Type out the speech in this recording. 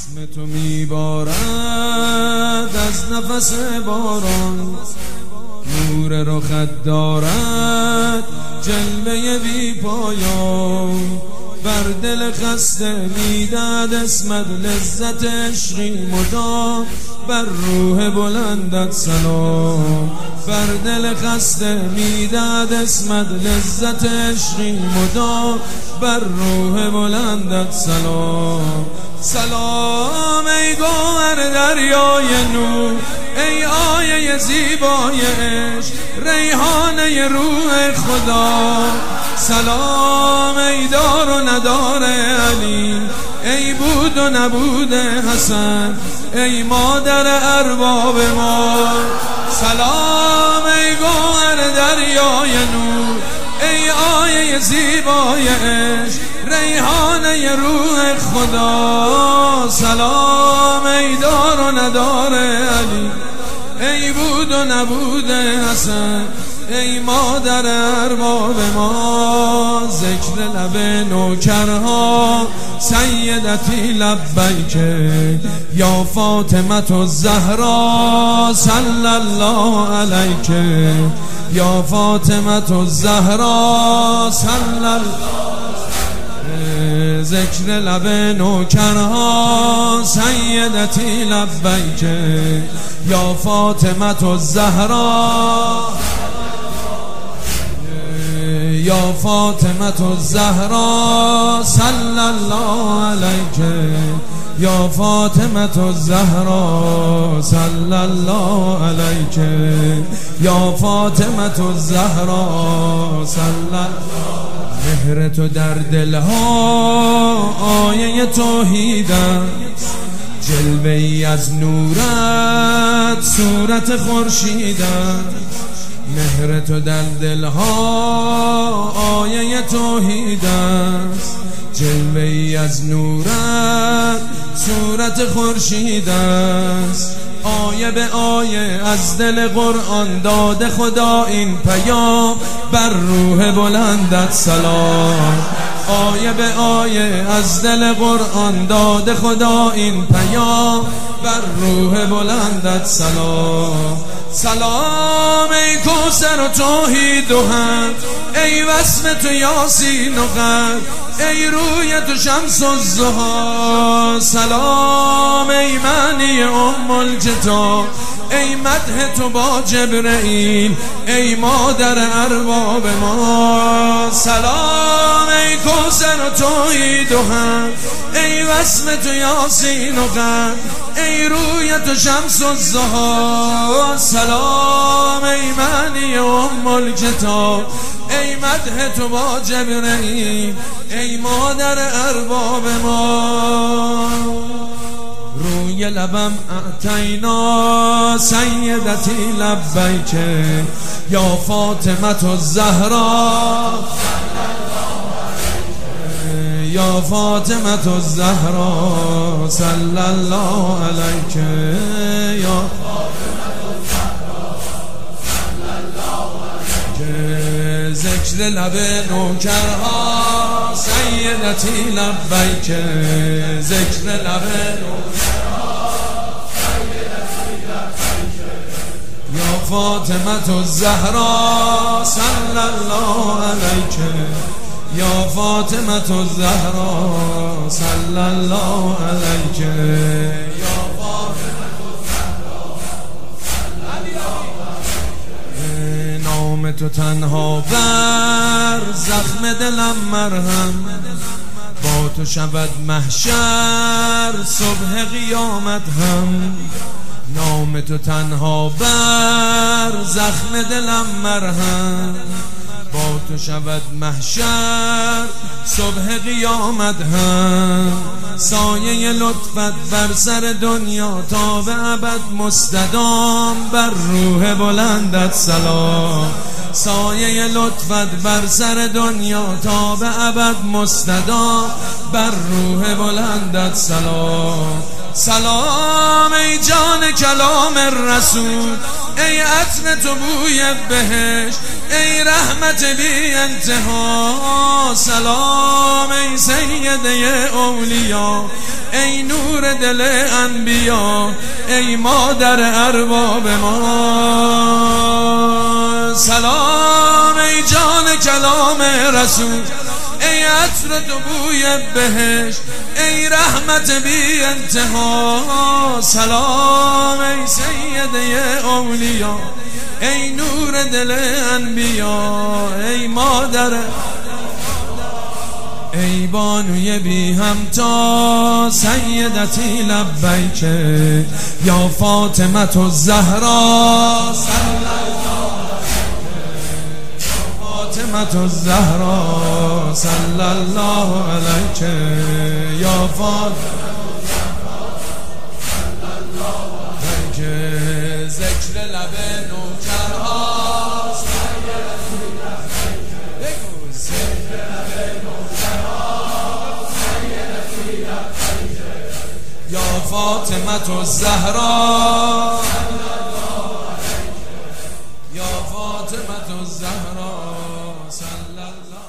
اسم تو میبارد از نفس باران، نور رخت دارد جلوه بی پایان. بر دل خسته میدهد اسمت لذت عشقی مدام، بر روح بلندت سلام. بر دل خسته میدهد اسمت لذت عشقی مدام، بر روح بلندت سلام. سلام ای گوهر دریای نور، ای آیه زیبای عشق، ریحانه روح خدا. سلام ای دار و ندار علی، ای بود و نبود حسن، ای مادر ارباب ما. سلام ای گوهر دریای نور، ای آیه زیبای عشق، ریحانه روح خدا. سلام ای دار و ندار علی، ای بود و نبود حسن، ای مادر ارباب ما. ذکر لب نوکرها سیدتی لبیک، یا فاطمه الزهرا صلی الله علیک، یا فاطمه الزهرا صلی الله. ذکر لب نوکرها سیدتی لبیک، یا فاطمه الزهرا، یا فاطمه الزهرا صلی الله علیک، یا فاطمه الزهرا صلی الله علیک، یا فاطمه الزهرا صلی الله. مهر تو در دلها آیه توحید است، جلوه ای از نورت صورت خورشید است. مهر تو در دلها آیه توحید است، جلوه ای از نورت صورت خورشید است. آیه به آیه از دل قرآن داده خدا این پیام، بر روح بلندت سلام. آیه به آیه از دل قرآن داده خدا این پیام، بر روح بلندت سلام. سلام ای کوثر و توحید و حق، ای وصف تو یاسین و قد، ای روی تو شمس الضحی. سلام ای معنی ام الکتاب، ای مدح تو با جبرئیل، ای مادر ارباب ما. سلام ای کوثر و توحید و حق، ای وصف تو یاسین و قد، ای روی تو شمس الضحی. سلام ای معنی ام الکتاب، ای مدح تو با جبرئیل، ای مادر ارباب ما. روی لبم اعطینا سیدتی لبیک، یا فاطمه الزهرا، یا فاطمه الزهرا صلی الله علیک، یا ذکر لب نوکرها سیدتی لبیک، ذکر لب نوکرها سیدتی لبیک، یا فاطمه الزهرا صلی الله علیک، یا فاطمه الزهرا صلی الله علیک، یا نام تو تنها بر زخم دلم مرهم، با تو شود محشر صبح قیامت هم. نام تو تنها بر زخم دلم مرهم، با تو شود محشر صبح قیامت هم. سایه لطفت بر سر دنیا تا به ابد مستدام، بر روح بلندت سلام. سایه لطفت بر سر دنیا تا به ابد مستدام، بر روح بلندت سلام. سلام ای جان کلام رسول، ای عطر تو بوی بهشت، ای رحمت بی انتها. سلام ای سیده اولیا، ای نور دل انبیا، ای مادر ارباب ما. سلام ای جان کلام رسول، ای عطر تو بوی بهشت، ای رحمت بی انتها. سلام ای سیده اولیا، ای نور دل انبیا، ای مادر، ای بانوی بی همتا سیدتی لبیک یا فاطمه الزهرا. فاطمه الزهرا صلی الله علیک یا فاطمه علیک. ذکر لب نوکرها یا فاطمه الزهرا، یا فاطمه الزهرا صلی الله